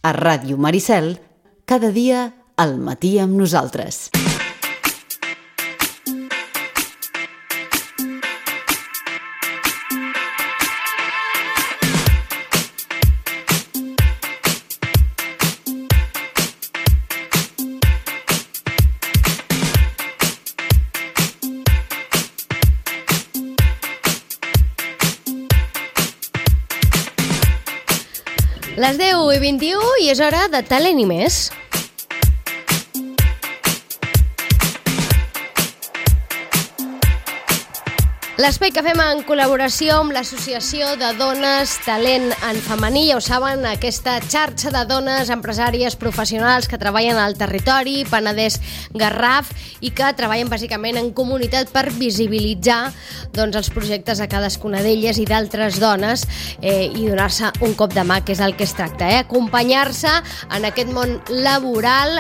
A Ràdio Maricel, cada dia al matí amb nosaltres. Les 10:21 i és hora de Talent i més. L'espai que fem en col·laboració amb l'Associació de Dones Talent en Femení, ja ho saben, aquesta xarxa de dones empresàries professionals que treballen al territori Penedès-Garraf i que treballen bàsicament en comunitat per visibilitzar els projectes de cadascuna d'elles i d'altres dones i donar-se un cop de mà, que és el que es tracta, acompanyar-se en aquest món laboral,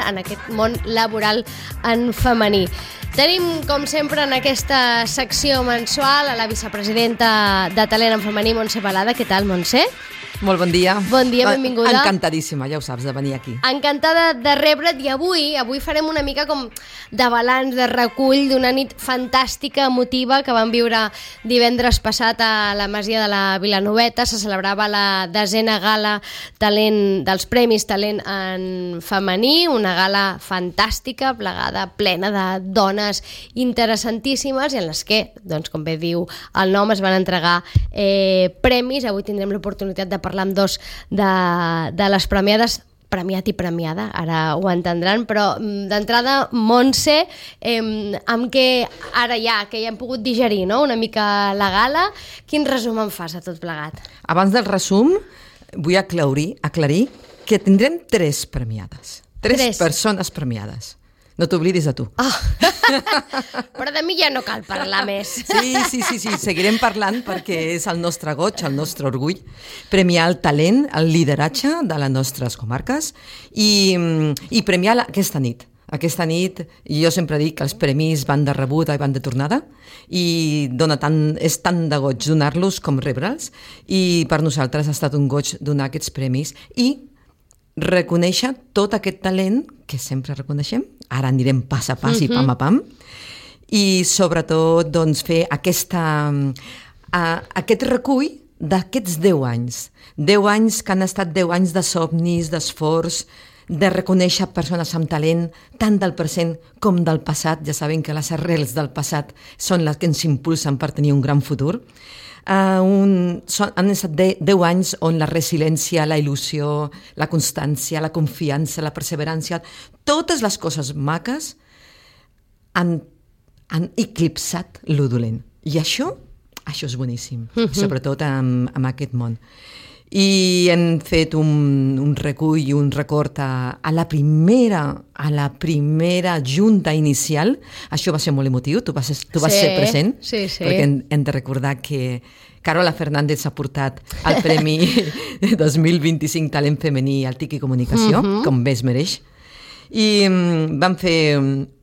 en femení. Tenim, com sempre, en aquesta secció mensual a la vicepresidenta de Talent en Femení, Montse Balada. Què tal, Montse? Molt bon dia. Bon dia, benvinguda. Encantadíssima, ja ho saps, de venir aquí. Encantada de rebre't, i avui farem una mica com de balanç, de recull d'una nit fantàstica, emotiva, que vam viure divendres passat a la Masia de la Vilanoveta. Se celebrava la 10a gala dels Premis Talent en Femení, una gala fantàstica, plegada, plena de dones interessantíssimes, i en les que, com bé diu el nom, es van entregar premis. Avui tindrem l'oportunitat de parlar amb dos de les premiades, premiat i premiada, ara ho entendran, però d'entrada, Montse, amb què ara que ja hem pogut digerir una mica la gala, quin resum en fas a tot plegat? Abans del resum, vull aclarir que tindrem 3 premiades. 3 persones premiades. No t'oblidis de tu. Però de mi ja no cal parlar més. Sí, seguirem parlant perquè és el nostre goig, el nostre orgull, premiar el talent, el lideratge de les nostres comarques i premiar aquesta nit. Aquesta nit, jo sempre dic que els premis van de rebuda i van de tornada, i és tant de goig donar-los com rebre'ls, i per nosaltres ha estat un goig donar aquests premis i reconèixer tot aquest talent que sempre reconeixem. Ara anirem pas a pas i pam a pam, i sobretot fer aquest recull d'aquests 10 anys. 10 anys que han estat 10 anys de somnis, d'esforç, de reconèixer persones amb talent, tant del present com del passat. Ja sabem que les arrels del passat són les que ens impulsen per tenir un gran futur. Han estat 10 anys on la resiliència, la il·lusió, la constància, la confiança, la perseverança, totes les coses maques han eclipsat lo dolent. I això és boníssim, sobretot en aquest món. I hem fet un recull i un record a la primera junta inicial. Això va ser molt emotiu, tu vas ser present, perquè hem de recordar que Carola Fernández ha portat el Premi 2025 Talent Femení al TIC i Comunicació, com bé es mereix, i vam fer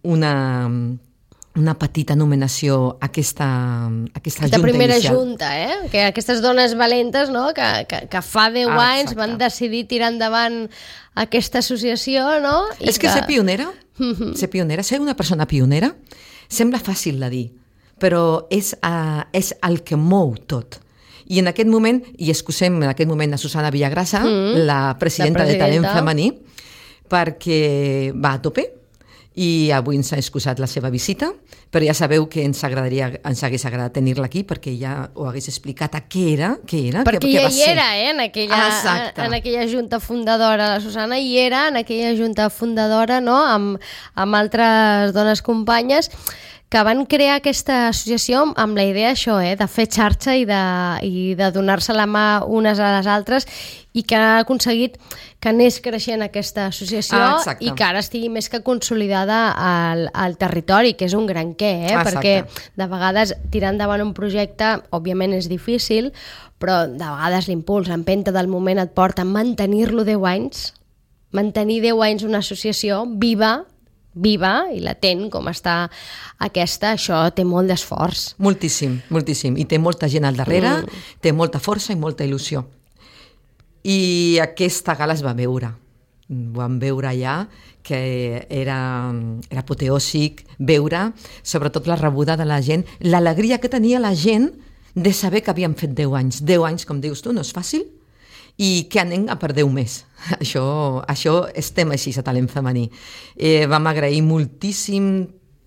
una petita nominació a aquesta junta primera inicial. Junta, que aquestes dones valentes, que fa 10 anys van decidir tirar endavant aquesta associació, És que ser pionera, ser una persona pionera, sembla fàcil de dir, però és el que mou tot. I en aquest moment, i excusem en aquest moment a Susana Villagrasa, la presidenta de Talent Femení, perquè va a tope, i avui ens ha excusat la seva visita, però ja sabeu que ens hagués agradat tenir-la aquí perquè ja ho hagués explicat què era. Perquè ja hi era, en aquella junta fundadora, la Susana hi era en aquella junta fundadora, amb altres dones companyes que van crear aquesta associació amb la idea de fer xarxa i de donar-se la mà unes a les altres, i que ha aconseguit que anés creixent aquesta associació i que ara estigui més que consolidada al territori, que és un gran perquè de vegades tirar endavant un projecte, òbviament és difícil, però de vegades l'impuls, l'empenta del moment et porta a mantenir-lo 10 anys, mantenir 10 anys una associació viva i latent com està aquesta, això té molt d'esforç. Moltíssim, i té molta gent al darrere, té molta força i molta il·lusió. I aquesta gala es va veure. vam veure allà, que era apoteòsic veure, sobretot la rebuda de la gent, l'alegria que tenia la gent de saber que havíem fet 10 anys. 10 anys, com dius tu, no és fàcil, i que anem a per 10 més. Això estem així a Talent Femení. Vam agrair moltíssim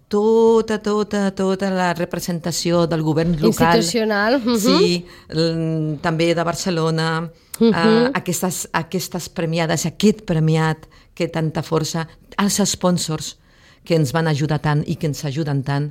tota la representació del govern local. Institucional. Sí, també de Barcelona, aquestes premiades, aquest premiat que tanta força, els sponsors que ens van ajudar tant i que ens ajuden tant,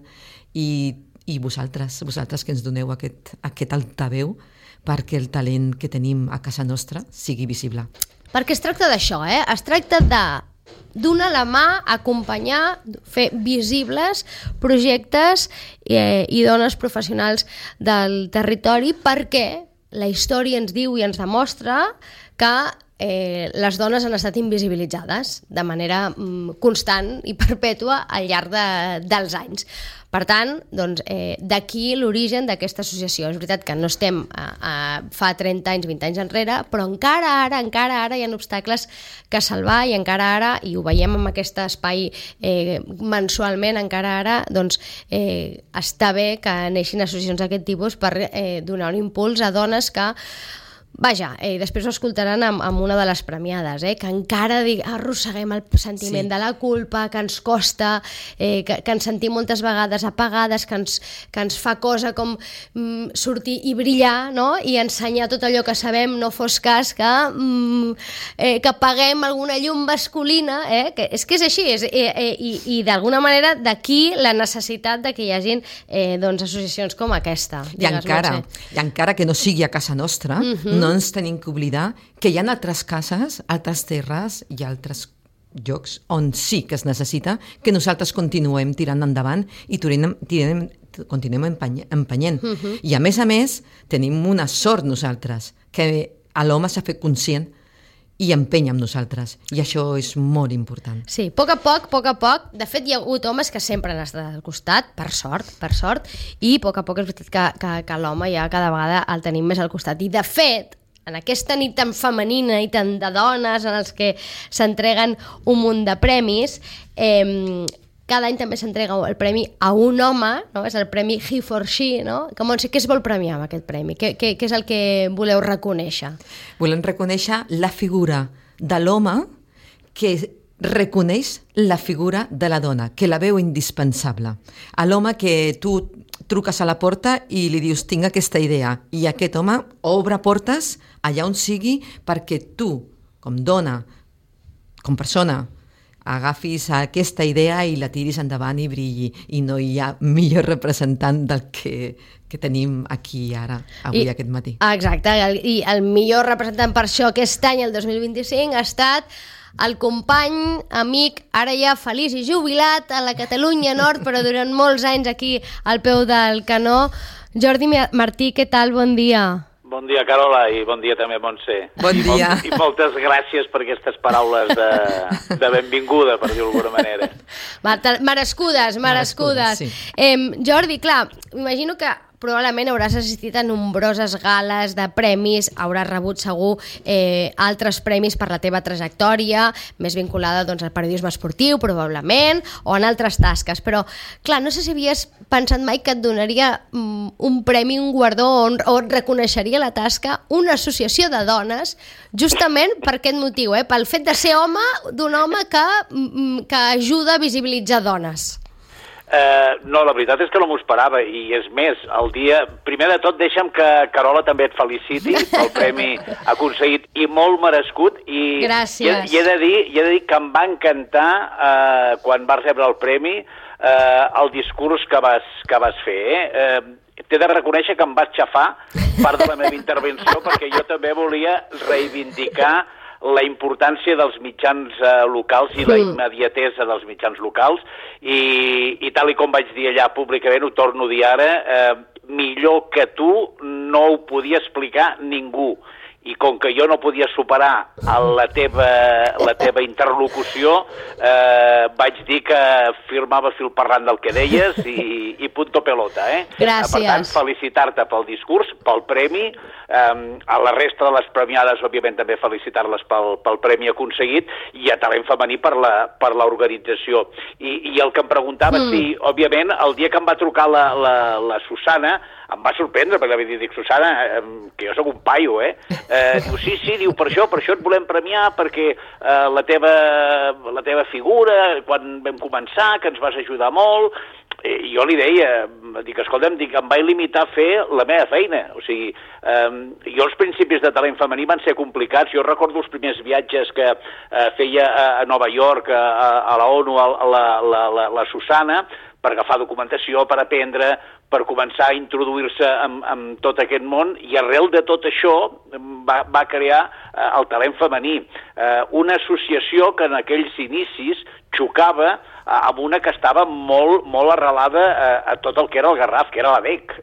i vosaltres que ens doneu aquest altaveu perquè el talent que tenim a casa nostra sigui visible. Perquè es tracta d'això, es tracta de donar la mà, acompanyar, fer visibles projectes i dones professionals del territori, perquè la història ens diu i ens demostra que les dones han estat invisibilitzades de manera constant i perpètua al llarg dels anys. Per tant, doncs, d'aquí l'origen d'aquesta associació. És veritat que no estem fa 30 anys, 20 anys enrere, però encara ara hi ha obstacles que salvar i encara ara, i ho veiem en aquest espai mensualment, encara ara doncs, està bé que neixin associacions d'aquest tipus per donar un impuls a dones que vaja, després ho escoltaran amb una de les premiades, que encara arrosseguem el sentiment de la culpa, que ens costa, que ens sentim moltes vegades apagades, que ens fa cosa com sortir i brillar, no? I ensenyar tot allò que sabem, no fos cas que apaguem alguna llum masculina, que és així, i d'alguna manera d'aquí la necessitat de que hi hagin doncs, associacions com aquesta. I encara que no sigui a casa nostra, no ens tenim que oblidar que hi ha altres cases, altres terres i altres llocs on sí que es necessita que nosaltres continuem tirant endavant i continuem empenyent. I a més, tenim una sort nosaltres, que l'home s'ha fet conscient i empenya amb nosaltres, i això és molt important. Sí, a poc a poc, de fet hi ha hagut homes que sempre han estat al costat, per sort, i a poc és veritat que l'home ja cada vegada el tenim més al costat, i de fet, en aquesta nit tan femenina i tan de dones en els que s'entreguen un munt de premis, cada any també s'entrega el premi a un home, no? És el premi He for She, no? Montse, què es vol premiar amb aquest premi? Què és el que voleu reconèixer? Volem reconèixer la figura de l'home que reconeix la figura de la dona, que la veu indispensable. A l'home que tu truques a la porta i li dius tinc aquesta idea, i aquest home obre portes allà on sigui perquè tu, com dona, com persona, agafis aquesta idea i la tiris endavant i brilli, i no hi ha millor representant del que tenim aquí ara, avui, aquest matí. Exacte, i el millor representant per això aquest any, el 2025, ha estat el company, amic, ara ja feliç i jubilat a la Catalunya Nord, però durant molts anys aquí al peu del canó, Jordi Martí. Què tal? Bon dia. Bon dia, Carola, i bon dia també, Montse. Bon dia. I moltes gràcies per aquestes paraules de benvinguda, per dir-ho d'alguna manera. Merescudes. Sí. Jordi, clar, m'imagino que probablement hauràs assistit a nombroses gales de premis, hauràs rebut segur altres premis per la teva trajectòria, més vinculada doncs, al periodisme esportiu, probablement, o en altres tasques. Però, clar, no sé si havies pensat mai que et donaria un premi, un guardó, o et reconeixeria la tasca una associació de dones, justament per aquest motiu, pel fet de ser home, d'un home que ajuda a visibilitzar dones. No, la veritat és que no m'ho esperava, i és més, el dia... Primer de tot, deixa'm que Carola també et feliciti pel premi aconseguit, i molt merescut, i gràcies. I he de dir que em va encantar quan vas rebre el premi el discurs que vas fer, T'he de reconèixer que em vas xafar part de la meva intervenció, perquè jo també volia reivindicar la importància dels mitjans locals i la immediatesa dels mitjans locals, i tal i com vaig dir allà públicament, ho torno a dir ara, millor que tu no ho podia explicar ningú. i com que jo no podia superar la teva interlocució, vaig dir que firmava fil parlant del que deies i punto pelota, Gràcies. Per tant, felicitar-te pel discurs, pel premi, a la resta de les premiades, òbviament, també felicitar-les pel premi aconseguit, i a Talent Femení per l'organització. I el que em preguntava, sí, òbviament, el dia que em va trucar la Susana, em va sorprendre, perquè dic, Susana, que jo sóc un paio, diu, sí, diu, per això et volem premiar, perquè la teva figura, quan vam començar, que ens vas ajudar molt, i jo li deia, escolta'm, em vaig limitar a fer la meva feina, o sigui, jo els principis de Talent Femení van ser complicats, jo recordo els primers viatges que feia a Nova York, a la ONU, la Susana, per agafar documentació, per aprendre, per començar a introduir-se en tot aquest món, i arrel de tot això va crear el Talent Femení, una associació que en aquells inicis xocava amb una que estava molt, molt arrelada a tot el que era el Garraf, que era l'ADEC.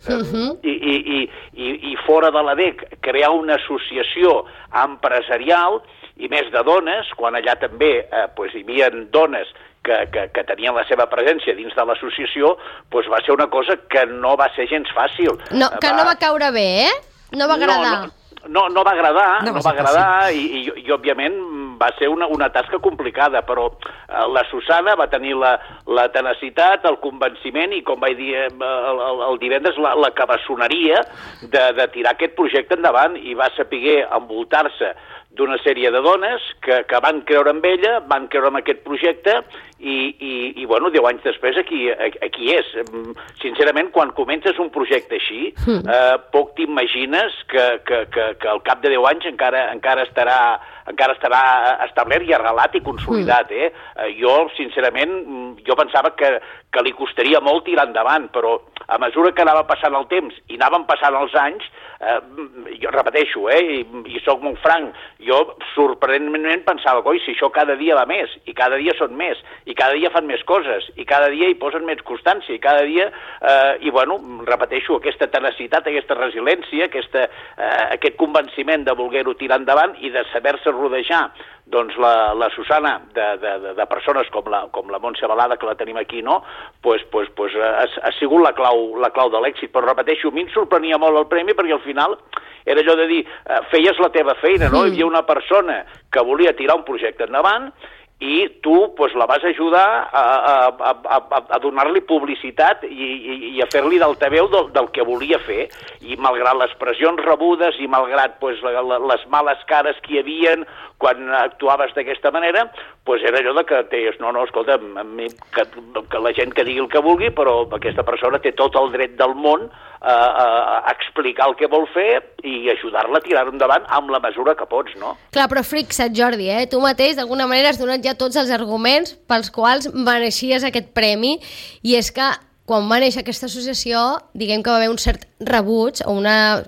I fora de l'ADEC crear una associació empresarial, i més de dones, quan allà també hi havia dones que tenien la seva presència dins de l'associació, va ser una cosa que no va ser gens fàcil. No va caure bé, No va agradar. No va agradar, i òbviament va ser una tasca complicada, però la Susana va tenir la tenacitat, el convenciment i, com vaig dir el divendres, la cabassoneria de tirar aquest projecte endavant, i va saber envoltar-se d'una sèrie de dones que van creure en ella, van creure en aquest projecte, i 10 anys després aquí és. Sincerament, quan comences un projecte així, poc t'imagines que al cap de 10 anys encara estarà establert i arrelat i consolidat. Jo, sincerament, pensava que li costaria molt tirar endavant, però a mesura que anava passant el temps i anaven passant els anys, jo repeteixo, i soc molt franc, jo sorprenentment pensava, si això cada dia va més, i cada dia són més, i cada dia fan més coses, i cada dia hi posen més constància, i cada dia, repeteixo, aquesta tenacitat, aquesta resiliència, aquest convenciment de voler-ho tirar endavant i de saber-se rodejar, doncs la Susana, de persones com la Montse Balada, que la tenim aquí, no? Ha sigut la clau de l'èxit, però repeteixo, a mi em sorprenia molt el premi, perquè al final era allò de dir, feies la teva feina, no? Hi havia una persona que volia tirar un projecte endavant, i tu la vas ajudar a donar-li publicitat i a fer-li d'altaveu del que volia fer, i malgrat les pressions rebudes i malgrat les males cares que hi havien quan actuaves d'aquesta manera, era allò que deies, no, escolta, que la gent que digui el que vulgui, però aquesta persona té tot el dret del món a explicar el que vol fer i ajudar-la a tirar-ho endavant amb la mesura que pots, no? Clar, però fixa't, Jordi, tu mateix d'alguna manera has donat ja tots els arguments pels quals mereixies aquest premi, i és que quan va néixer aquesta associació, diguem que va haver un cert rebuig, o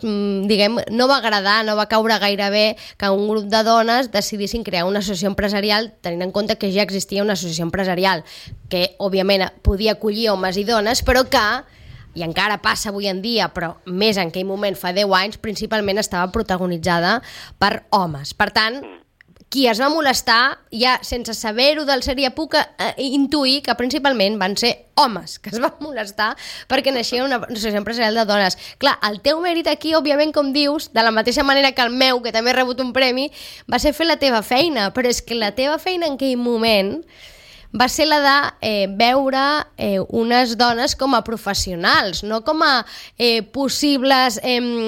no va agradar, no va caure gaire bé que un grup de dones decidissin crear una associació empresarial, tenint en compte que ja existia una associació empresarial que, òbviament, podia acollir homes i dones, però que, i encara passa avui en dia, però més en aquell moment, fa 10 anys, principalment estava protagonitzada per homes. Per tant, qui es va molestar, ja sense saber-ho del sèrie, puc intuir que principalment van ser homes que es van molestar perquè naixia una associació empresarial de dones. Clar, el teu mèrit aquí, òbviament, com dius, de la mateixa manera que el meu, que també he rebut un premi, va ser fer la teva feina, però és que la teva feina en aquell moment va ser la de veure unes dones com a professionals, no com a possibles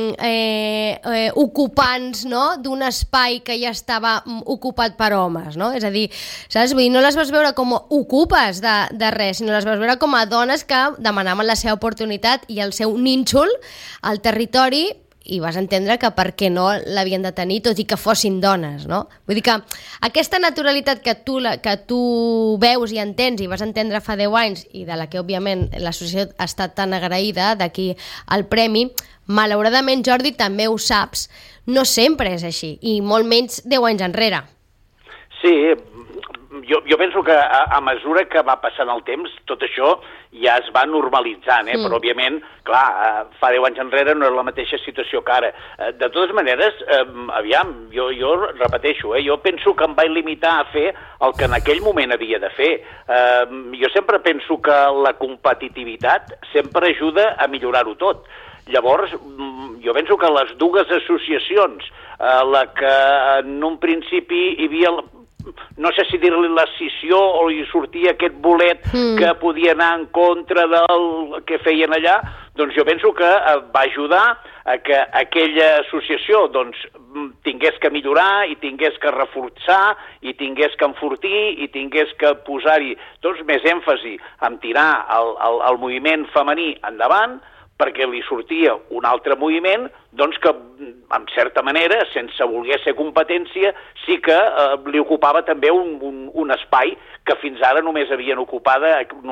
ocupants, no?, d'un espai que ja estava ocupat per homes, no? És a dir, saps? Vull dir, no les vas veure com a ocupes de res, sinó les vas veure com a dones que demanaven la seva oportunitat i el seu nínxol al territori, i vas entendre que per què no l'havien de tenir, tot i que fossin dones, no? Vull dir que aquesta naturalitat que tu veus i entens i vas entendre fa 10 anys, i de la que, òbviament, l'associació ha estat tan agraïda d'aquí al premi, malauradament, Jordi, també ho saps, no sempre és així, i molt menys 10 anys enrere. Sí, jo penso que a mesura que va passant el temps, tot això ja es va normalitzant, però òbviament, clar, fa 10 anys enrere no era la mateixa situació que ara. De totes maneres, aviam, jo repeteixo, jo penso que em vaig limitar a fer el que en aquell moment havia de fer. Jo sempre penso que la competitivitat sempre ajuda a millorar-ho tot. Llavors, jo penso que les dues associacions, la que en un principi hi havia, no sé si dir-li l'escissió o hi sortia aquest bolet que podia anar en contra del que feien allà, doncs jo penso que va ajudar a que aquella associació tingués que millorar i tingués que reforçar i tingués que enfortir i tingués que posar-hi més èmfasi en tirar el moviment femení endavant, perquè li sortia un altre moviment que, en certa manera, sense voler ser competència, sí que li ocupava també un espai que fins ara només havia ocupat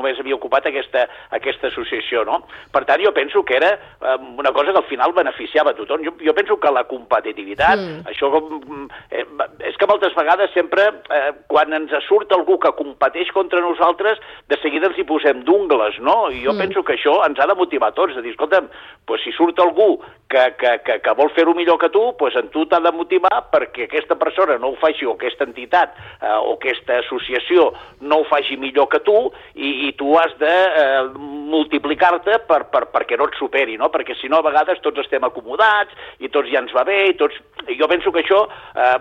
aquesta associació, no? Per tant, jo penso que era una cosa que al final beneficiava a tothom. Jo penso que la competitivitat, això és que moltes vegades sempre, quan ens surt algú que competeix contra nosaltres, de seguida ens hi posem d'ungles, no? I jo penso que això ens ha de motivar a tots, de dir, escolta'm, si surt algú que vol fer-ho millor que tu, doncs en tu t'ha de motivar perquè aquesta persona no ho faci, o aquesta entitat o aquesta associació no ho faci millor que tu, i tu has de multiplicar-te perquè no et superi, no? Perquè si no a vegades tots estem acomodats i tots ja ens va bé, i jo penso que això,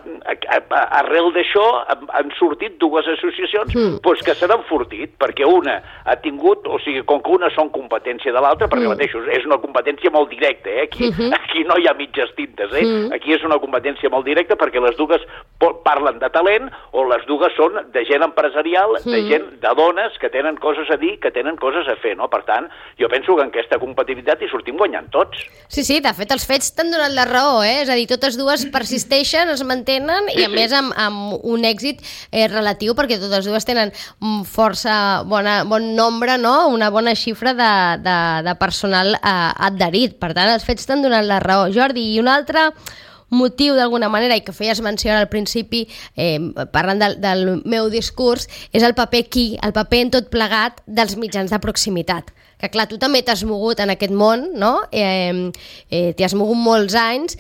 arrel d'això han sortit dues associacions que s'han enfortit, perquè una ha tingut, o sigui, com que una són competència de l'altra, perquè mateixos és una competència molt directa, aquí no hi ha mitges tintes, aquí és una competència molt directa perquè les dues parlen de talent o les dues són de gent empresarial, de gent, de dones que tenen coses a dir, que tenen coses a fer, no? Per tant, jo penso que en aquesta competitivitat hi sortim guanyant tots. Sí, de fet els fets t'han donat la raó, és a dir, totes dues persisteixen, es mantenen i a més amb un èxit relatiu perquè totes dues tenen força bon nombre, no? Una bona xifra de personal adherit, per tant els fets t'han donat la raó, Jordi. I un altre motiu d'alguna manera, i que feies menció al principi parlant del meu discurs, és el paper en tot plegat dels mitjans de proximitat, que clar, tu també t'has mogut en aquest món, no? T'hi has mogut molts anys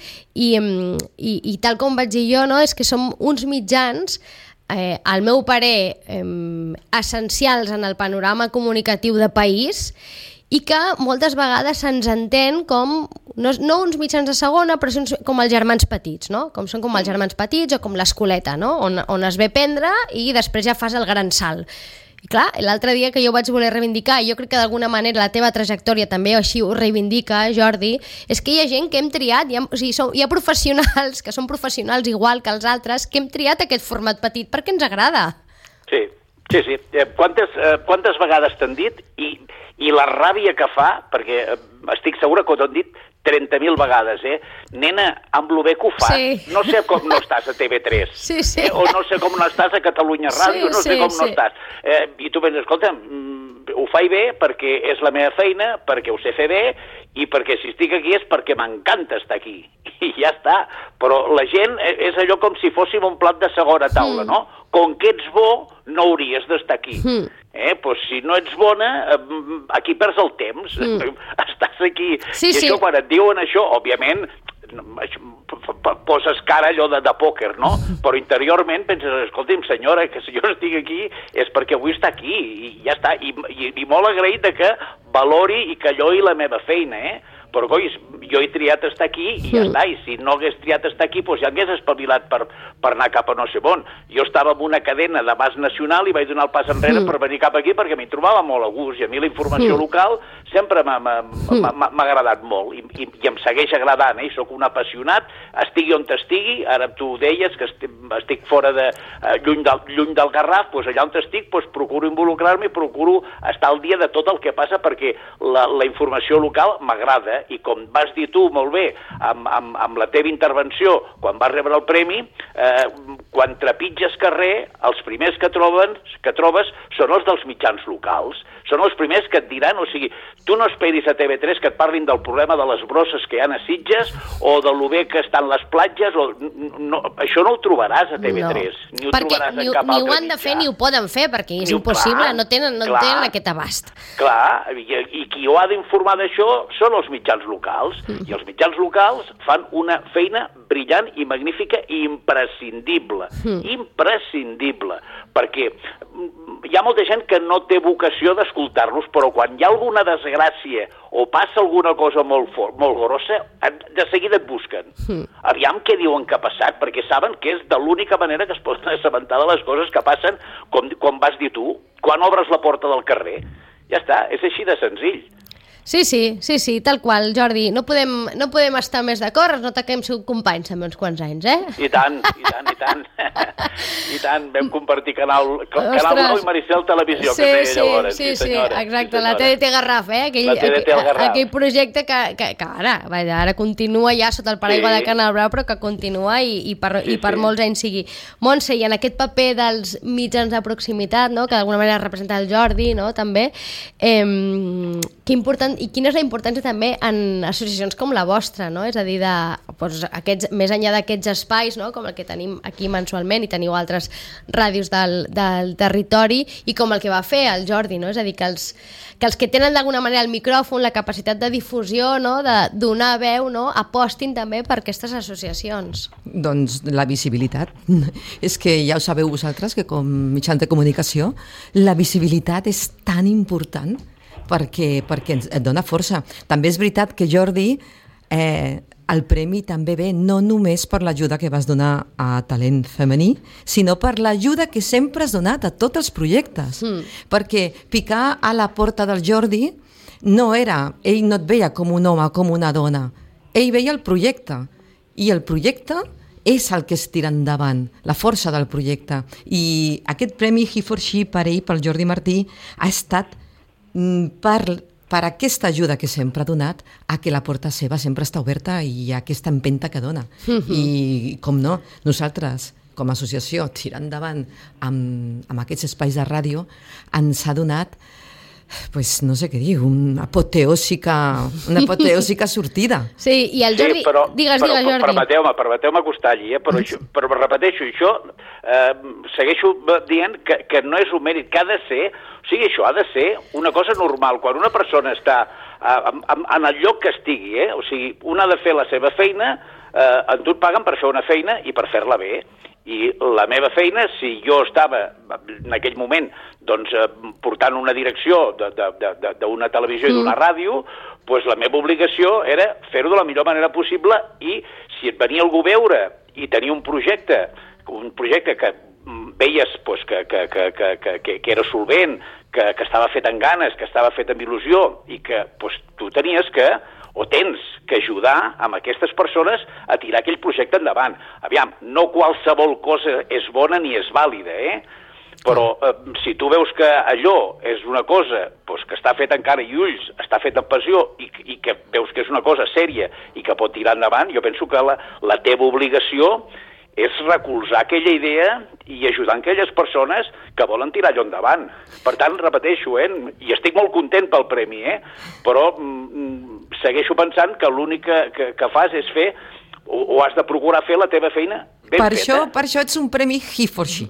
i tal com vaig dir jo, no? És que som uns mitjans al meu parer essencials en el panorama comunicatiu de país i que moltes vegades se'ns entén com, no uns mitjans de segona, però com els germans petits, no? Són com els germans petits o com l'escoleta, no? On es ve prendre i després ja fas el gran salt. I clar, l'altre dia que jo vaig voler reivindicar, i jo crec que d'alguna manera la teva trajectòria també així ho reivindica, Jordi, és que hi ha gent que hem triat, hi ha professionals que són professionals igual que els altres, que hem triat aquest format petit perquè ens agrada. Sí. Quantes vegades t'han dit i la ràbia que fa, perquè estic segura que t'han dit 30.000 vegades, nena, amb lo bé que ho fas, no sé com no estàs a TV3, o no sé com no estàs a Catalunya Ràdio, no sé com no estàs. I tu penses, escolta, ho faig bé perquè és la meva feina, perquè ho sé fer bé, i perquè si estic aquí és perquè m'encanta estar aquí. I ja està. Però la gent és allò com si fóssim un plat de segona taula, no? Com que ets bo, no hauries d'estar aquí. Pues si no ets bona, aquí perds el temps. Estàs aquí. I això, quan et diuen això, òbviament, poses cara allò de pòquer, no? Però interiorment penses, escolti'm, senyora, que si jo estic aquí és perquè vull estar aquí, i ja està. I molt agraït de que valori i que alloi la meva feina, però coi, jo he triat estar aquí i ja està, i si no hagués triat estar aquí, doncs ja hagués espavilat per anar cap a no sé on. Jo estava en una cadena d'abast nacional i vaig donar el pas enrere per venir cap aquí perquè m'hi trobava molt a gust, i a mi la informació local sempre m'ha agradat molt, i em segueix agradant, i sóc un apassionat, estigui on estigui. Ara tu deies que estic fora de lluny del Garraf, doncs allà on estic procuro involucrar-me i procuro estar al dia de tot el que passa perquè la informació local m'agrada, i com vas dir tu molt bé, amb la teva intervenció, quan vas rebre el premi, quan trepitges carrer, els primers que trobes són els dels mitjans locals, són els primers que et diran, o sigui, tu no esperis a TV3 que et parlin del problema de les brosses que hi ha a Sitges o de lo bé que estan les platges, això no ho trobaràs a TV3, ni ho trobaràs en cap altre mitjà. Ni ho han de fer ni ho poden fer, perquè és impossible, no tenen aquest abast. Clar, i qui ho ha d'informar d'això són els mitjans locals, i els mitjans locals fan una feina brillant i magnífica i imprescindible, perquè hi ha molta gent que no té vocació d'escoltar-los, però quan hi ha alguna desgràcia o passa alguna cosa molt grossa, de seguida et busquen. Aviam què diuen que ha passat, perquè saben que és de l'única manera que es poden assabentar de les coses que passen, com vas dir tu, quan obres la porta del carrer. Ja està, és així de senzill. Sí, tal qual, Jordi. No podem estar més d'acord, es nota que hem sigut companys també uns quants anys, I tant. I tant, vam compartir Canal 9 i Maricel Televisió, que deia llavors. Sí, exacte, la TDT Garraf, aquell projecte que ara continua ja sota el paraigua de Canal Blau, però que continua i per molts anys sigui. Montse, i en aquest paper dels mitjans de proximitat, que d'alguna manera representa el Jordi, també, que important i quina és la importància també en associacions com la vostra, és a dir, més enllà d'aquests espais, com el que tenim aquí mensualment i teniu altres ràdios del territori, i com el que va fer el Jordi, és a dir, que els que tenen d'alguna manera el micròfon, la capacitat de difusió, de donar veu, apostin també per aquestes associacions. Doncs la visibilitat. És que ja ho sabeu vosaltres, que com mitjans de comunicació la visibilitat és tan important perquè et dona força. També és veritat que, Jordi, el premi també ve no només per l'ajuda que vas donar a talent femení, sinó per l'ajuda que sempre has donat a tots els projectes. Perquè picar a la porta del Jordi ell no et veia com un home, com una dona. Ell veia el projecte, i el projecte és el que es tira endavant, la força del projecte. I aquest premi He for She per ell, pel Jordi Martí, ha estat per aquesta ajuda que sempre ha donat a que la porta seva sempre està oberta i aquesta empenta que dona. I, com no, nosaltres, com a associació, tirar endavant amb aquests espais de ràdio, ens ha donat, no sé què dir, una apoteòsica sortida. Sí, i el Jordi... Digues, Jordi. Permeteu-me acostar-hi, però repeteixo, això segueixo dient que no és un mèrit, que ha de ser, o sigui, això ha de ser una cosa normal. Quan una persona està en el lloc que estigui, o sigui, una ha de fer la seva feina, a tu et paguen per fer una feina i per fer-la bé. I la meva feina, si jo estava en aquell moment portant una direcció d'una televisió i d'una ràdio, doncs la meva obligació era fer-ho de la millor manera possible, i si et venia algú a veure i tenia un projecte que veies que era solvent, que estava fet amb ganes, que estava fet amb il·lusió, i que tu tenies que, o tens que ajudar amb aquestes persones a tirar aquell projecte endavant. Aviam, no qualsevol cosa és bona ni és vàlida, però si tu veus que allò és una cosa que està feta amb cara i ulls, està feta amb passió, i que veus que és una cosa sèria i que pot tirar endavant, jo penso que la teva obligació és recolzar aquella idea i ajudar aquelles persones que volen tirar allò endavant. Per tant, repeteixo, i estic molt content pel premi, però segueixo pensant que l'únic que fas és fer, o has de procurar fer la teva feina ben feta. Per això ets un premi He for She.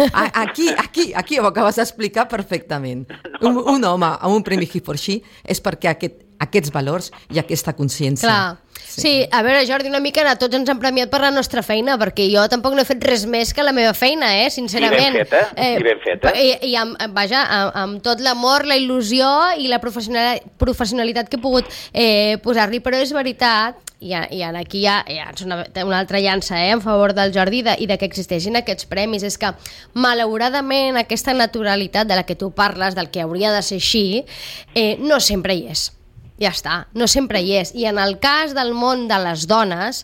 Aquí ho acabes d'explicar perfectament. Un home amb un premi He for She és perquè aquests valors i aquesta consciència. Clar. Sí, a veure, Jordi, una mica a tots ens han premiat per la nostra feina, perquè jo tampoc no he fet res més que la meva feina, sincerament. I ben feta. I amb tot l'amor, la il·lusió i la professionalitat que he pogut posar-li, però és veritat, i aquí ja és una altra llança en favor del Jordi i de que existeixin aquests premis, és que malauradament aquesta naturalitat de la que tu parles, del que hauria de ser així, no sempre hi és. Ja està, no sempre hi és. I en el cas del món de les dones,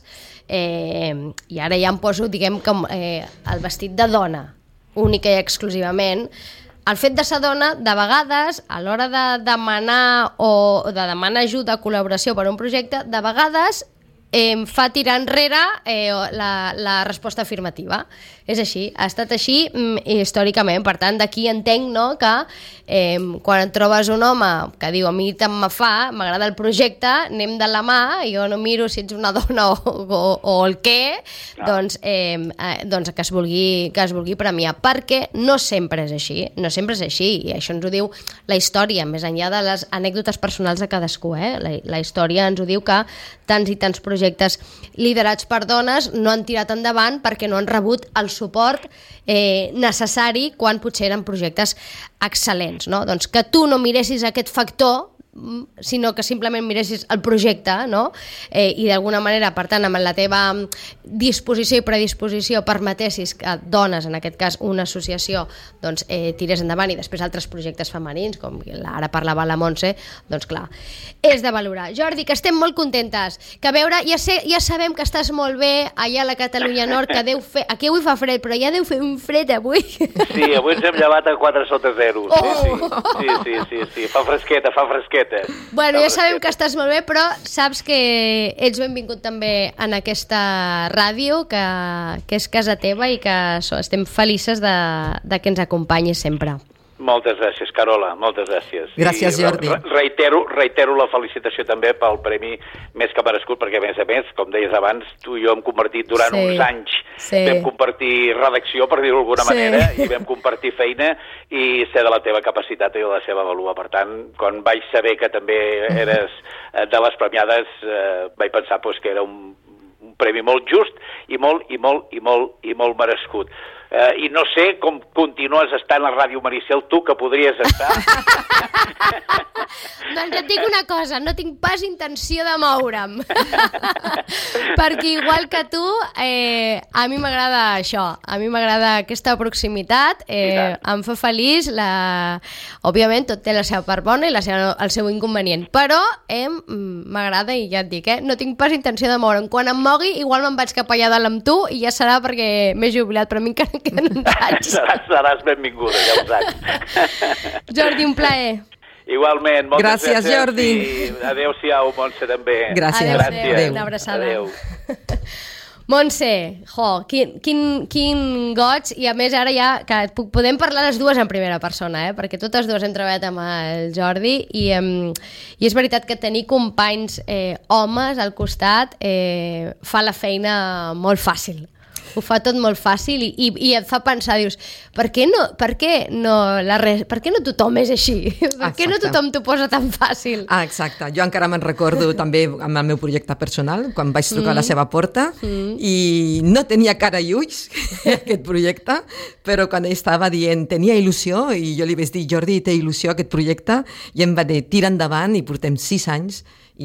i ara ja em poso, diguem, com el vestit de dona, única i exclusivament, el fet de ser dona, de vegades, a l'hora de demanar ajuda, col·laboració per a un projecte, de vegades fa tirar enrere la resposta afirmativa. És així, ha estat així històricament. Per tant, d'aquí entenc que quan et trobes un home que diu a mi tant me fa, m'agrada el projecte, anem de la mà, jo no miro si ets una dona o el què, doncs que es vulgui premiar, perquè no sempre és així, i això ens ho diu la història, més enllà de les anècdotes personals de cadascú. La història ens ho diu que tants i tants projectes liderats per dones no han tirat endavant perquè no han rebut el suport necessari quan potser eren projectes excel·lents, no? Doncs que tu no miressis aquest factor, sinó que simplement miressis el projecte, no? I d'alguna manera, per tant, amb la teva disposició i predisposició permetessis que dones, en aquest cas una associació, doncs tirés endavant, i després altres projectes femenins, com ara parlava la Montse, doncs clar, és de valorar. Jordi, que estem molt contentes, que a veure, ja sabem que estàs molt bé allà a la Catalunya Nord, que deu fer, aquí avui fa fred, però ja deu fer un fred avui. Sí, avui ens hem llevat a 4 sota 0. Sí, fa fresqueta. Bueno, ja sabem que estàs molt bé, però saps que ets benvingut també en aquesta ràdio, que és casa teva, i que estem felices de que ens acompanyis sempre. Moltes gràcies, Carola, moltes gràcies. Gràcies, Jordi. Reitero la felicitació també pel premi més que merescut, perquè a més, com deies abans, tu i jo hem compartit durant uns anys, vam compartir redacció, per dir-ho d'alguna manera, i vam compartir feina, i sé de la teva capacitat i de la seva vàlua. Per tant, quan vaig saber que també eres de les premiades, vaig pensar que era un premi molt just i molt merescut. I no sé com continues estant a Ràdio Maricel, tu que podries estar. Doncs et dic una cosa, no tinc pas intenció de moure'm. Perquè igual que tu, a mi m'agrada això, a mi m'agrada aquesta proximitat, em fa feliç, òbviament tot té la seva part bona i el seu inconvenient, però m'agrada, i ja et dic, no tinc pas intenció de moure'm. Quan em mogui, igual me'n vaig cap allà dalt amb tu i ja serà perquè m'he jubilat, però a mi encara queden uns anys. Seràs benvinguda, ja ho saps. Jordi, un plaer. Igualment, moltes gràcies. Gràcies, Jordi. Adéu-siau, Montse, també. Gràcies. Adéu. Una abraçada. Adéu. Montse, quin goig, i a més ara ja que podem parlar les dues en primera persona, perquè totes dues hem treballat amb el Jordi, i és veritat que tenir companys homes al costat fa la feina molt fàcil. Ho fa tot molt fàcil i et fa pensar, dius, per què no tothom és així? Per què no tothom t'ho posa tan fàcil? Exacte, jo encara me'n recordo també amb el meu projecte personal, quan vaig trucar a la seva porta i no tenia cara i ulls aquest projecte, però quan ell estava dient, tenia il·lusió, i jo li vaig dir, Jordi, té il·lusió aquest projecte, i em va dir, tira endavant, i portem 6 anys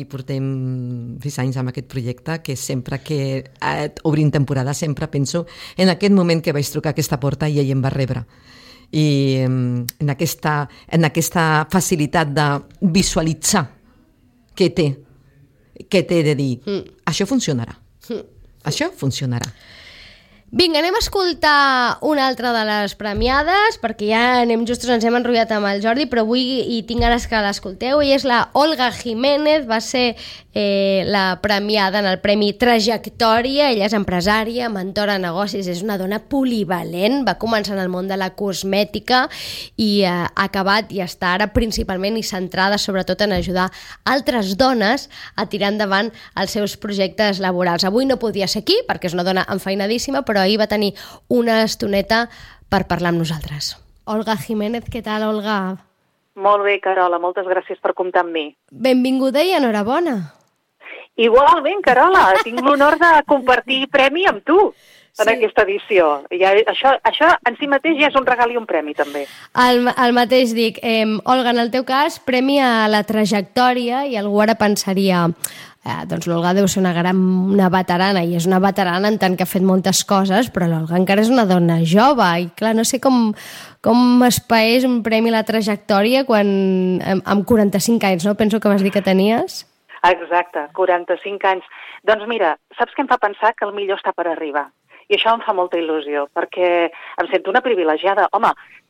amb aquest projecte, que sempre que obrim temporada sempre penso en aquest moment que vaig trucar a aquesta porta i ell em va rebre. I en aquesta facilitat de visualitzar què té de dir, això funcionarà. Això funcionarà. Vinga, anem a escoltar una altra de les premiades, perquè ja ens hem enrotllat amb el Jordi, però avui hi tinc ganes que l'escolteu. Ella és la Olga Jiménez, va ser la premiada en el Premi Trajectòria. Ella és empresària, mentora de negocis, és una dona polivalent, va començar en el món de la cosmètica i ha acabat i està ara principalment i centrada sobretot en ajudar altres dones a tirar endavant els seus projectes laborals. Avui no podia ser aquí perquè és una dona enfeinadíssima, però ahir va tenir una estoneta per parlar amb nosaltres. Olga Jiménez, què tal, Olga? Molt bé, Carola, moltes gràcies per comptar amb mi. Benvinguda i enhorabona. Igualment, Carola, tinc l'honor de compartir premi amb tu en aquesta edició. I això en si mateix ja és un regal i un premi, també. El mateix dic. Olga, en el teu cas, premi a la trajectòria, i algú ara pensaria... doncs l'Olga deu ser una veterana, i és una veterana en tant que ha fet moltes coses, però l'Olga encara és una dona jove, i clar, no sé com es paeix un premi a la trajectòria amb 45 anys, no? Penso que vas dir que tenies. Exacte, 45 anys. Doncs mira, saps què em fa pensar? Que el millor està per arribar. I això em fa molta il·lusió, perquè em sento una privilegiada. Home,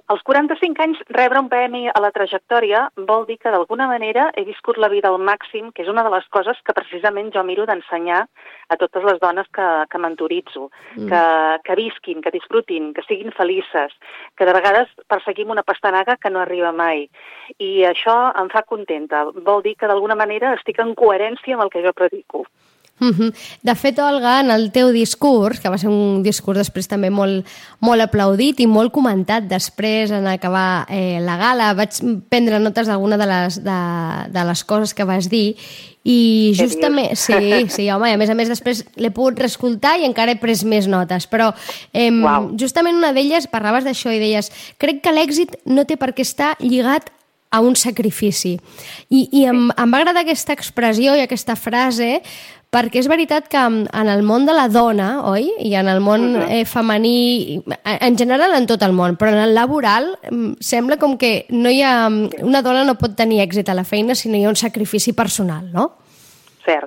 als 45 anys rebre un premi a la trajectòria vol dir que d'alguna manera he viscut la vida al màxim, que és una de les coses que precisament jo miro d'ensenyar a totes les dones que mentoritzo, que visquin, que disfrutin, que siguin felices, que de vegades perseguim una pastanaga que no arriba mai. I això em fa contenta. Vol dir que d'alguna manera estic en coherència amb el que jo predico. De fet, Olga, en el teu discurs, que va ser un discurs després també molt aplaudit i molt comentat després en acabar la gala, vaig prendre notes d'alguna de les coses que vas dir i justament... Sí, home, i a més després l'he pogut reescoltar i encara he pres més notes, però justament una d'elles parlaves d'això i deies crec que l'èxit no té per què estar lligat a un sacrifici. I em va agradar aquesta expressió i aquesta frase perquè és veritat que en el món de la dona, oi? I en el món femení, en general en tot el món, però en el laboral sembla com que no hi ha... Una dona no pot tenir èxit a la feina si no hi ha un sacrifici personal, no? Cert.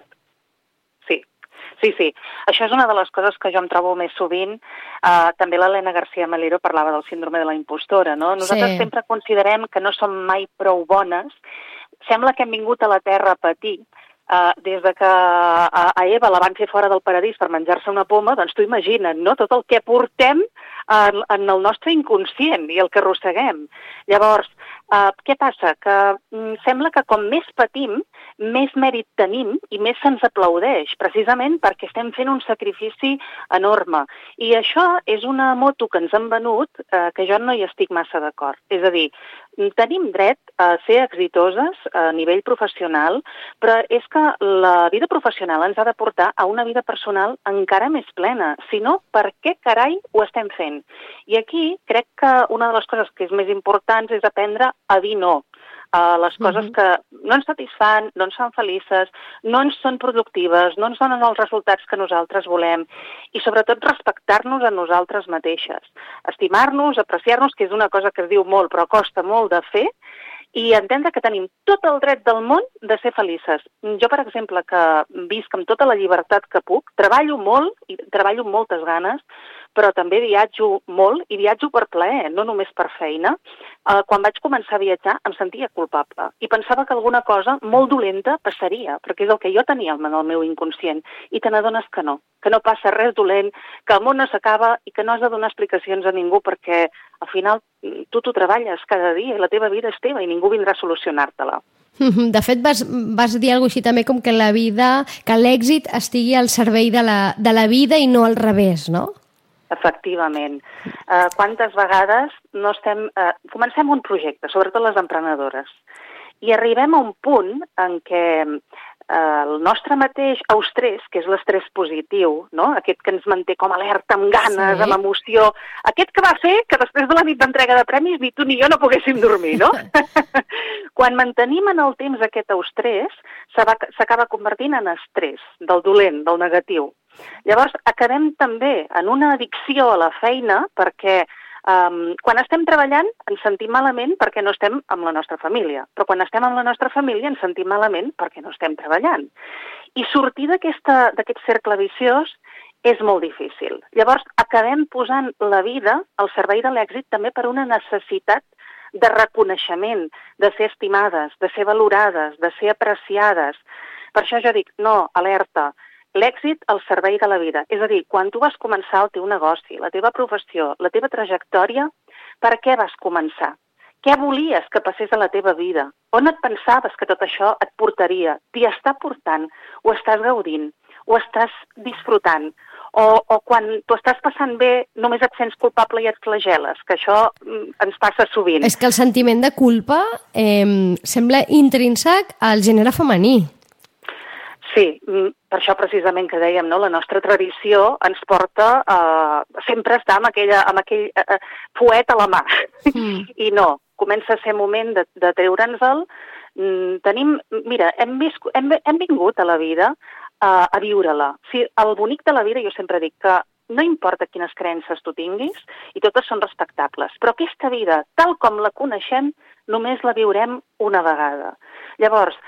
Sí. Això és una de les coses que jo em trobo més sovint. També l'Helena García Melero parlava del síndrome de la impostora, no? Nosaltres sempre considerem que no som mai prou bones. Sembla que hem vingut a la Terra a patir. Des de que a Eva la van fer fora del paradís per menjar-se una poma, doncs tu imagina't, no? Tot el que portem en el nostre inconscient i el que arrosseguem. Llavors, què passa? Que sembla que com més patim, més mèrit tenim i més se'ns aplaudeix, precisament perquè estem fent un sacrifici enorme. I això és una moto que ens han venut que jo no hi estic massa d'acord. És a dir, tenim dret a ser exitoses a nivell professional, però és que la vida professional ens ha de portar a una vida personal encara més plena. Si no, per què carai ho estem fent? I aquí crec que una de les coses que és més importants és aprendre a dir no a les coses que no ens satisfan, no ens fan felices, no ens són productives, no ens donen els resultats que nosaltres volem i sobretot respectar-nos a nosaltres mateixes. Estimar-nos, apreciar-nos, que és una cosa que es diu molt però costa molt de fer, i entendre que tenim tot el dret del món de ser felices. Jo, per exemple, que visc amb tota la llibertat que puc, treballo molt i treballo amb moltes ganes, però també viatjo molt i viatjo per plaer, no només per feina. Quan vaig començar a viatjar em sentia culpable i pensava que alguna cosa molt dolenta passaria, perquè és el que jo tenia en el meu inconscient, i te n'adones que no passa res dolent, que el món no s'acaba i que no has de donar explicacions a ningú perquè al final tu t'ho treballes cada dia i la teva vida és teva i ningú vindrà a solucionar-te-la. De fet, vas dir alguna cosa així també com que la vida, que l'èxit estigui al servei de la vida i no al revés, no? Efectivament. Quantes vegades no estem... Comencem un projecte, sobretot les emprenedores, i arribem a un punt en què el nostre mateix estrès, que és l'estrès positiu, no? Aquest que ens manté com alerta, amb ganes, amb emoció, aquest que va fer que després de la nit d'entrega de premis ni tu ni jo no poguéssim dormir, no? Quan mantenim en el temps aquest estrès, s'acaba convertint en estrès, del dolent, del negatiu. Llavors, acabem també en una addicció a la feina perquè quan estem treballant ens sentim malament perquè no estem amb la nostra família, però quan estem amb la nostra família ens sentim malament perquè no estem treballant. I sortir d'aquest cercle viciós és molt difícil. Llavors, acabem posant la vida al servei de l'èxit també per una necessitat de reconeixement, de ser estimades, de ser valorades, de ser apreciades. Per això jo dic, no, alerta, l'èxit al servei de la vida. És a dir, quan tu vas començar el teu negoci, la teva professió, la teva trajectòria, per què vas començar? Què volies que passés a la teva vida? On et pensaves que tot això et portaria? T'hi està portant? Ho estàs gaudint? Ho estàs disfrutant? O quan t'ho estàs passant bé només et sents culpable i et flageles, que això ens passa sovint. És que el sentiment de culpa sembla intrínsec al gènere femení. Sí, per això precisament que dèiem, no? La nostra tradició ens porta a sempre estar amb aquell fuet a la mà. I no, comença a ser moment de treure'ns-el. Mira, hem vingut a la vida a viure-la. El bonic de la vida, jo sempre dic que no importa quines creences tu tinguis, i totes són respectables, però aquesta vida, tal com la coneixem, només la viurem una vegada. Llavors,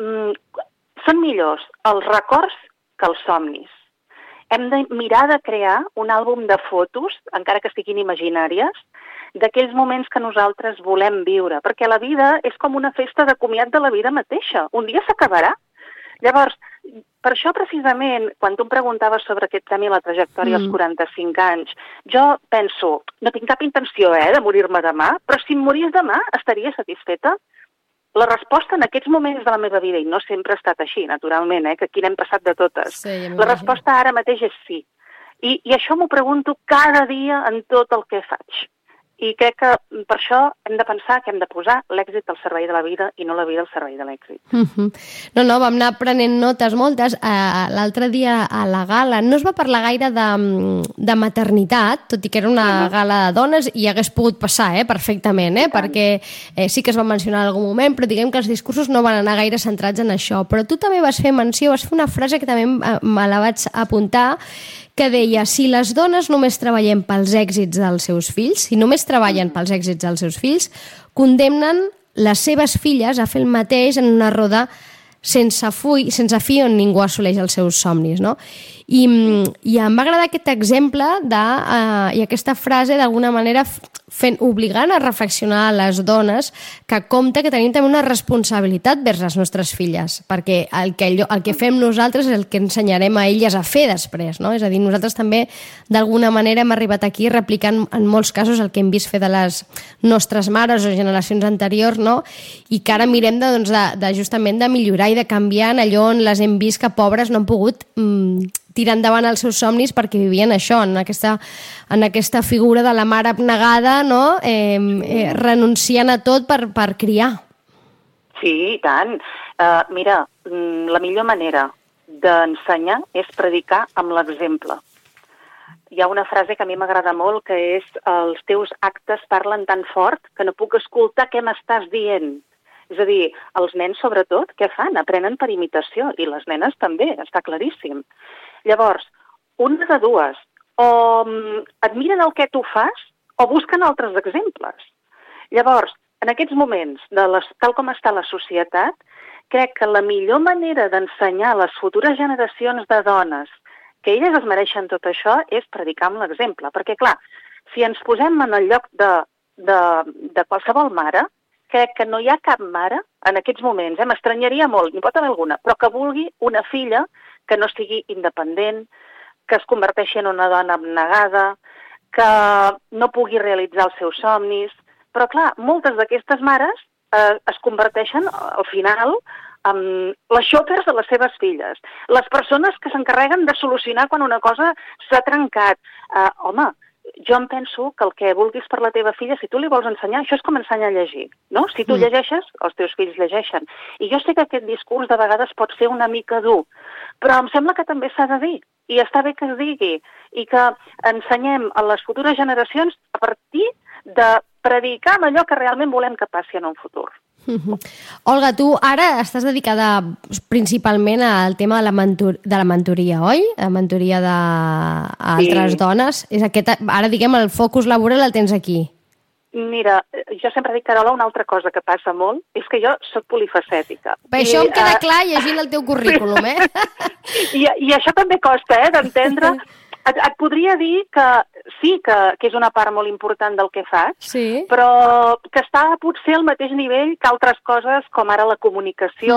són millors els records que els somnis. Hem de mirar de crear un àlbum de fotos, encara que estiguin imaginàries, d'aquells moments que nosaltres volem viure, perquè la vida és com una festa de comiat de la vida mateixa. Un dia s'acabarà. Llavors, per això precisament, quan tu em preguntaves sobre aquest tema i la trajectòria als 45 anys, jo penso, no tinc cap intenció de morir-me demà, però si em morís demà estaria satisfeta? La resposta en aquests moments de la meva vida, i no sempre ha estat així, naturalment, que aquí n'hem passat de totes, sí, la resposta ara mateix és sí. I això m'ho pregunto cada dia en tot el que faig. I crec que per això hem de pensar que hem de posar l'èxit al servei de la vida i no la vida al servei de l'èxit. No, vam anar prenent notes moltes. L'altre dia a la gala no es va parlar gaire de maternitat, tot i que era una gala de dones i hagués pogut passar perfectament, perquè sí que es va mencionar en algun moment, però diguem que els discursos no van anar gaire centrats en això. Però tu també vas fer menció, vas fer una frase que també me la vaig apuntar, que deia, si les dones només treballem pels èxits dels seus fills, si només treballen pels èxits dels seus fills, condemnen les seves filles a fer el mateix en una roda sense fi on ningú assoleix els seus somnis, no? I em va agradar aquest exemple i aquesta frase d'alguna manera obligant a reflexionar a les dones que compta que tenim també una responsabilitat vers les nostres filles, perquè el que fem nosaltres és el que ensenyarem a elles a fer després, no? És a dir, nosaltres també d'alguna manera hem arribat aquí replicant en molts casos el que hem vist fer de les nostres mares o generacions anteriors, no? I que ara mirem de justament de millorar i de canviar en allò on les hem vist que pobres no han pogut tirar endavant els seus somnis perquè vivien això, en aquesta figura de la mare abnegada, no? Renunciant a tot per criar. Sí, i tant. Mira, la millor manera d'ensenyar és predicar amb l'exemple. Hi ha una frase que a mi m'agrada molt, que és els teus actes parlen tan fort que no puc escoltar què m'estàs dient. És a dir, els nens, sobretot, què fan? Aprenen per imitació, i les nenes també, està claríssim. Llavors, una de dues, o admiren el que tu fas o busquen altres exemples. Llavors, en aquests moments, tal com està la societat, crec que la millor manera d'ensenyar a les futures generacions de dones que elles es mereixen tot això és predicar amb l'exemple. Perquè, clar, si ens posem en el lloc de qualsevol mare, crec que no hi ha cap mare en aquests moments, m'estranyaria molt, n'hi pot haver alguna, però que vulgui una filla que no sigui independent, que es converteixi en una dona abnegada, que no pugui realitzar els seus somnis. Però, clar, moltes d'aquestes mares es converteixen, al final, en les xòfers de les seves filles. Les persones que s'encarreguen de solucionar quan una cosa s'ha trencat. Home, jo em penso que el que vulguis per la teva filla, si tu li vols ensenyar, això és com ensenyar a llegir, no? Si tu llegeixes, els teus fills llegeixen. I jo sé que aquest discurs de vegades pot ser una mica dur, però em sembla que també s'ha de dir, i està bé que es digui, i que ensenyem a les futures generacions a partir de predicar amb allò que realment volem que passi en un futur. Olga, tu ara estàs dedicada principalment al tema de la mentoria, oi? La mentoria d'altres dones. És ara, diguem, el focus laboral el tens aquí. Mira, jo sempre dic, Carola, una altra cosa que passa molt és que jo soc polifacètica. Això em queda clar llegint el teu currículum, I això també costa, d'entendre. Et podria dir que sí, que és una part molt important del que faig, sí, però que està potser al mateix nivell que altres coses, com ara la comunicació.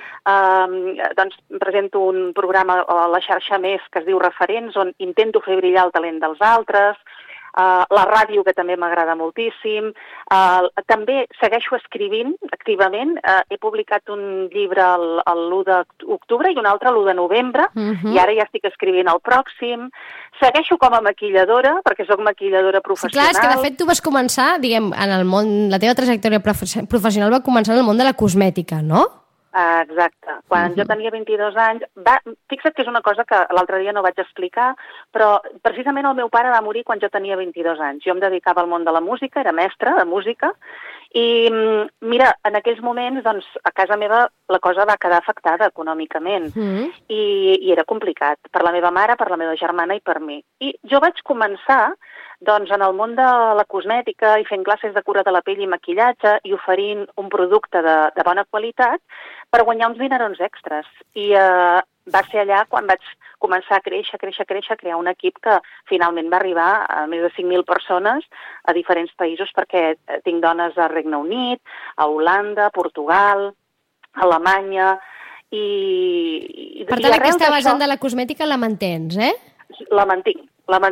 Doncs presento un programa a la xarxa Més que es diu Referents, on intento fer brillar el talent dels altres, la ràdio, que també m'agrada moltíssim. També segueixo escrivint activament. He publicat un llibre l'1 d'octubre i un altre l'1 de novembre, i ara ja estic escrivint el pròxim. Segueixo com a maquilladora, perquè soc maquilladora professional. Sí, clar, és que de fet tu vas començar, diguem, en el món, la teva trajectòria professional va començar en el món de la cosmètica, no? Exacte. Quan jo tenia 22 anys, fixa't que és una cosa que l'altre dia no vaig explicar, però precisament el meu pare va morir quan jo tenia 22 anys. Jo em dedicava al món de la música, era mestra de música, i mira, en aquells moments, doncs, a casa meva la cosa va quedar afectada econòmicament, i era complicat per la meva mare, per la meva germana i per mi. I jo vaig començar doncs en el món de la cosmètica i fent classes de cura de la pell i maquillatge i oferint un producte de bona qualitat per guanyar uns dinerons extras. I va ser allà quan vaig començar a créixer, crear un equip que finalment va arribar a més de 5.000 persones a diferents països, perquè tinc dones al Regne Unit, a Holanda, Portugal, Alemanya, i per tant, aquesta vessant de la cosmètica la mantens, eh? La mantinc.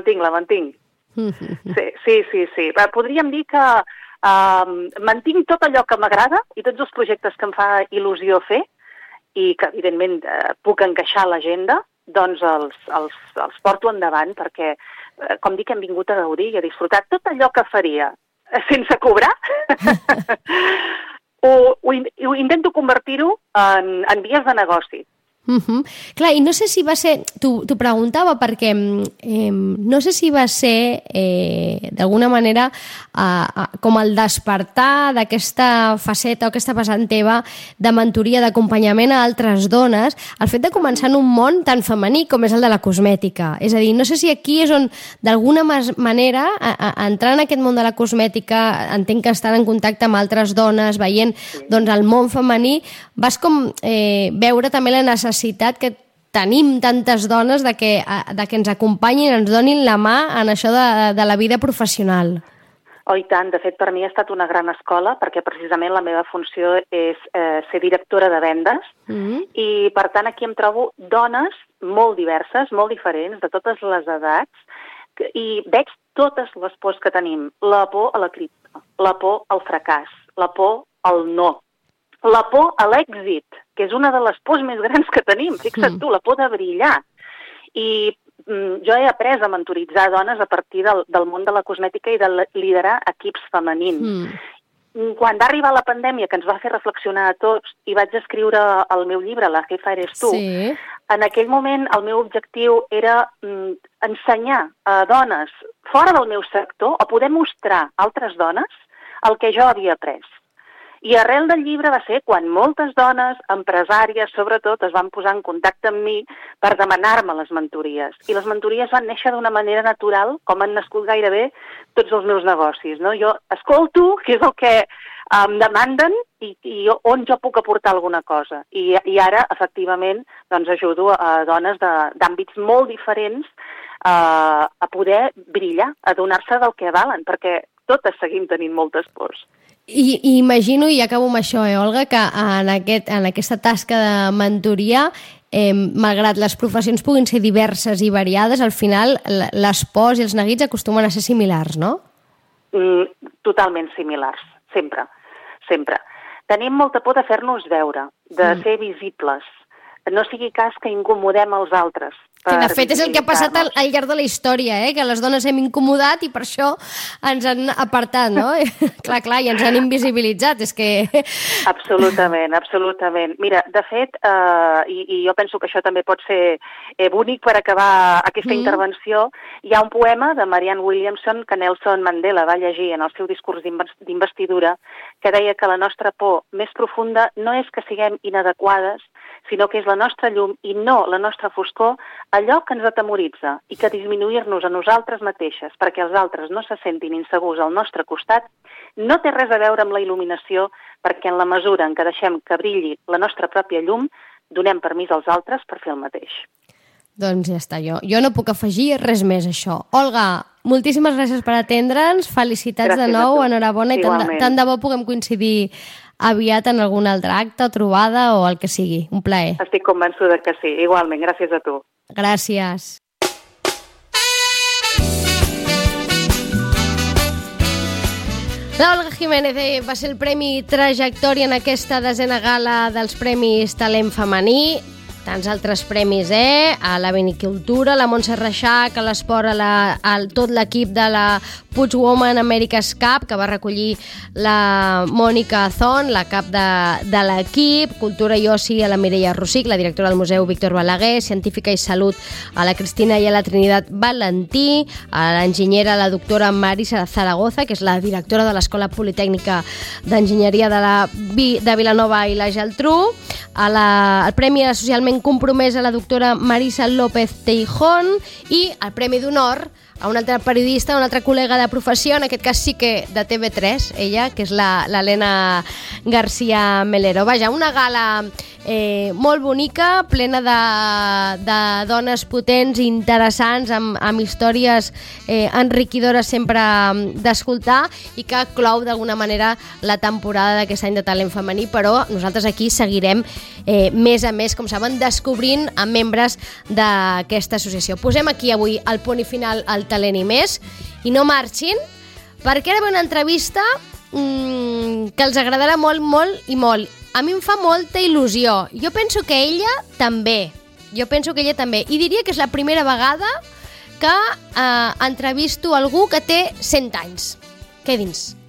Sí. Podríem dir que mantinc tot allò que m'agrada i tots els projectes que em fa il·lusió fer i que, evidentment, puc encaixar a l'agenda, doncs els porto endavant perquè, com dic, hem vingut a gaudir i a disfrutar tot allò que faria sense cobrar. Ho intento convertir-ho en vies de negoci. Clar, i no sé si va ser... T'ho preguntava perquè no sé si va ser d'alguna manera com el despertar d'aquesta faceta o aquesta vessant teva de mentoria, d'acompanyament a altres dones, el fet de començar en un món tan femení com és el de la cosmètica. És a dir, no sé si aquí és on d'alguna manera, entrant en aquest món de la cosmètica, entenc que estan en contacte amb altres dones, veient doncs, el món femení, vas com veure també la necessitat que tenim tantes dones de que ens acompanyin, ens donin la mà en això de la vida professional. Oh, i tant. De fet, per mi ha estat una gran escola perquè precisament la meva funció és ser directora de vendes i, per tant, aquí em trobo dones molt diverses, molt diferents, de totes les edats i veig totes les pors que tenim. La por a la crítica, la por al fracàs, la por al no, la por a l'èxit, que és una de les pors més grans que tenim. Fixa't tu, la por de brillar. I jo he après a mentoritzar dones a partir del món de la cosmètica i de liderar equips femenins. Quan va arribar la pandèmia, que ens va fer reflexionar a tots, i vaig escriure el meu llibre, La jefa eres tu, en aquell moment el meu objectiu era ensenyar a dones fora del meu sector o poder mostrar a altres dones el que jo havia après. I arrel del llibre va ser quan moltes dones, empresàries sobretot, es van posar en contacte amb mi per demanar-me les mentories. I les mentories van néixer d'una manera natural, com han nascut gairebé tots els meus negocis. No? Jo escolto què és el que em demanden i on jo puc aportar alguna cosa. I ara, efectivament, doncs ajudo a dones d'àmbits molt diferents a poder brillar, a donar-se del que valen, perquè totes seguim tenint moltes pors. I imagino, i acabo amb això, Olga, que en aquesta tasca de mentoria, malgrat les professions puguin ser diverses i variades, al final les pors i els neguits acostumen a ser similars, no? Totalment similars, sempre. Tenim molta por de fer-nos veure, de ser visibles. No sigui cas que incomodem els altres. Que de fet és el que ha passat al llarg de la història, que les dones hem incomodat i per això ens han apartat, no? Clar, i ens han invisibilitzat, és que... Absolutament. Mira, de fet, i jo penso que això també pot ser bonic per acabar aquesta intervenció, hi ha un poema de Marianne Williamson que Nelson Mandela va llegir en el seu discurs d'investidura que deia que la nostra por més profunda no és que siguem inadequades, sinó que és la nostra llum i no la nostra foscor allò que ens atemoritza i que disminuir-nos a nosaltres mateixes perquè els altres no se sentin insegurs al nostre costat no té res a veure amb la il·luminació perquè en la mesura en què deixem que brilli la nostra pròpia llum donem permís als altres per fer el mateix. Doncs ja està, jo no puc afegir res més a això. Olga, moltíssimes gràcies per atendre'ns, felicitats gràcies de nou, enhorabona i tant de bo puguem coincidir aviat en algun altre acte o trobada o el que sigui. Un plaer. Estic convençuda que sí. Igualment, gràcies a tu. Gràcies. L'Olga Jiménez va ser el Premi Trajectòria en aquesta 10a gala dels Premis Talent Femení. Tants altres premis, a la vinicultura, la Montse Reixac, a l'esport, tot l'equip de la Puig Woman America's Cup, que va recollir la Mònica Azón, la cap de l'equip, Cultura i Oci a la Mireia Rossic, la directora del Museu Víctor Balaguer, Científica i Salut a la Cristina i a la Trinitat Valentí, a l'enginyera, la doctora Marisa Zaragoza, que és la directora de l'Escola Politècnica d'Enginyeria de Vilanova i la Geltrú, el Premi Socialment Compromès a la doctora Marisa López Teijón i el Premi d'Honor a una altra periodista, una altra col·lega de professió, en aquest cas sí que de TV3, ella, que és l'Helena García Melero. Vaja, una gala molt bonica, plena de dones potents i interessants, amb històries enriquidores sempre d'escoltar, i que clou d'alguna manera la temporada d'aquest any de talent femení, però nosaltres aquí seguirem més a més, com saben, descobrint a membres d'aquesta associació. Posem aquí avui el punt i final al Talent i més, i no marxin, perquè ara ve una entrevista que els agradarà molt, molt i molt. A mi em fa molta il·lusió. Jo penso que ella també. I diria que és la primera vegada que entrevisto algú que té 100 anys. Quedin-se.